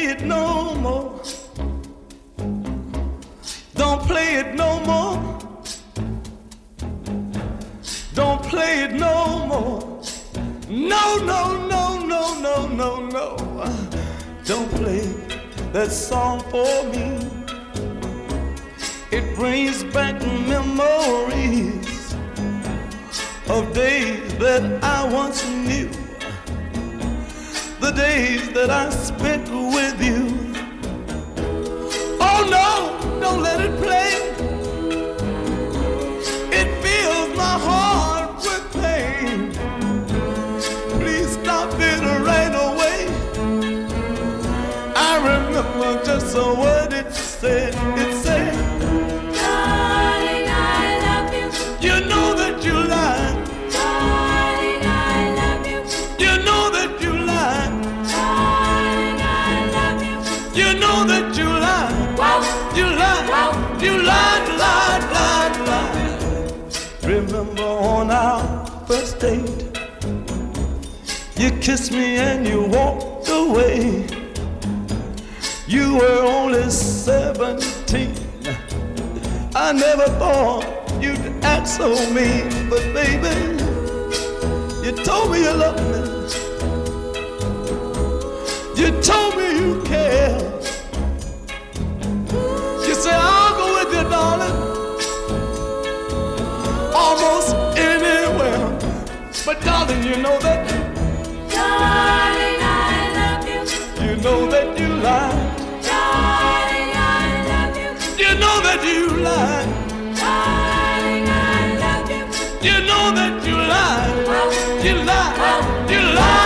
play it no more. Don't play it no more. Don't play it no more. No, no, no, no, no, no, no. Don't play that song for me. It brings back memories of days that I once knew. The days that I spent with you. Oh no, don't let it play. It fills my heart with pain. Please stop it right away. I remember just what it said. It said, darling, I love you. You know that you lied. Darling, I love you. You know that you lied. Darling, I love you. You know that you lied. Wow. You lied. Wow. You lied, lied, lied, lied. Remember on our first date, you kissed me and you walked away. You were only 17. I never thought you'd act so mean, but baby, you told me you loved me. You told me you cared. You said I'll go with you, darling, almost anywhere. But darling, you know that. Darling, I love you. You know that you lied. Darling, I love you. You know that you lied. Darling, I love you. You know that you lied. Wow. You lied. Wow. You lied.